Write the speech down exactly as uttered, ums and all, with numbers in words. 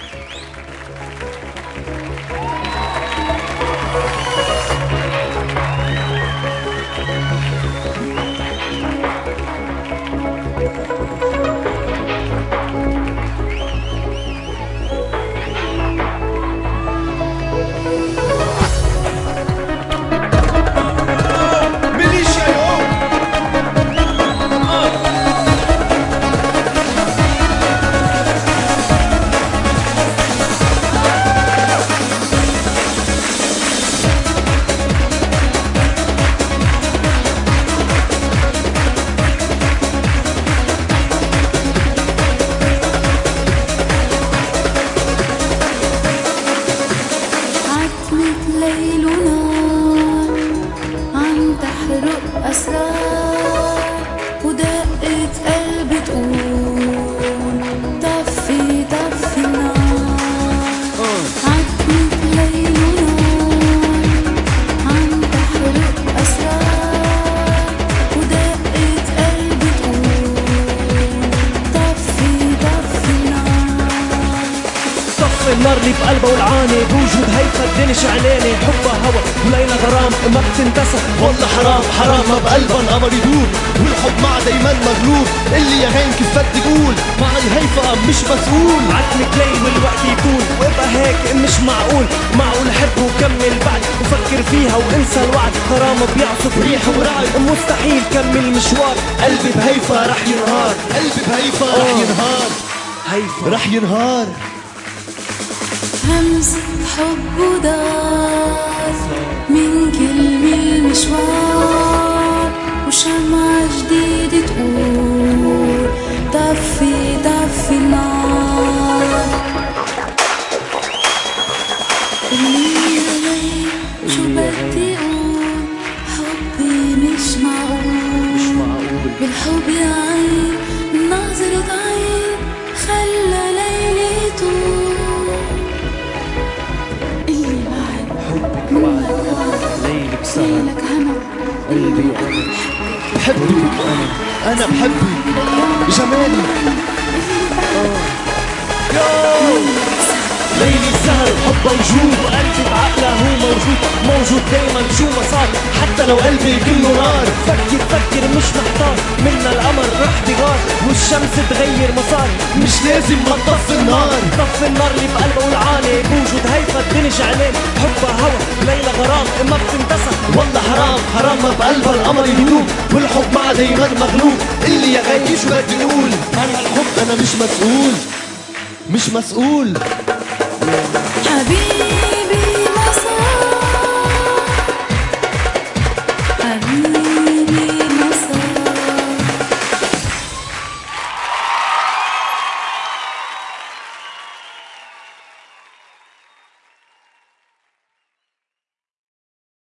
ليل ونار عم تحرق أسرار، ودقة قلبي تقول طفي طفي النار. عتمة ليل ونار عم تحرق أسرار، ودقة قلبي تقول طفي طفي النار. طفي النار اللي بقلبها والعاني بوجود هيفا الدنيا شعلانة. حبها هوا وليلى غرام ما بتنتسى، والله حرام حرام ما بقلبها القمر يدور، والحب معها دايما مغلوب. اللي يا غين كيف بدي اقول مع الهيفا مش مسؤول. عتمة ليل والوقت يطول وابقى هيك مش معقول. معقول حب وكمل بعد وفكر فيها وانسى الوعد. غرام بيعصف ريح ورعد مستحيل كمل مشوار. قلبي بهيفا رح ينهار، قلبي بهيفا رح ينهار، هيفا رح ينهار. همزة حب ودار من كل المشوار، وشمعة جديدة تقول طفي طفي النار. اللي غير شو بدي اقول، حبي مش معقول. بالحب يا عين من نظرة عين خلى ليلي طول. ليلك سهر ليلك هنا قلبي بحبك انا انا بحبك بجمالي. ليلي سهر حب وجود وقلبي بعقله هو موجود. موجود دايما شو ما صار حتى لو قلبي كله نار. فكر فكر مش محتار منا القمر رح بغار، والشمس تغير مسار. مش لازم ما تطفي النار. طفي النار اللي بقلبها والعاني بوجود هيفا الدنيا شعلان. حبها هوا ليلى غرام ما بتنتسى. والله حرام حرام ما بقلبها القمر يدوب، والحب معها دايما مغلوب. اللي يا غين شو بدي اقول عن الحب انا مش مسؤول، مش مسؤول. حبيبي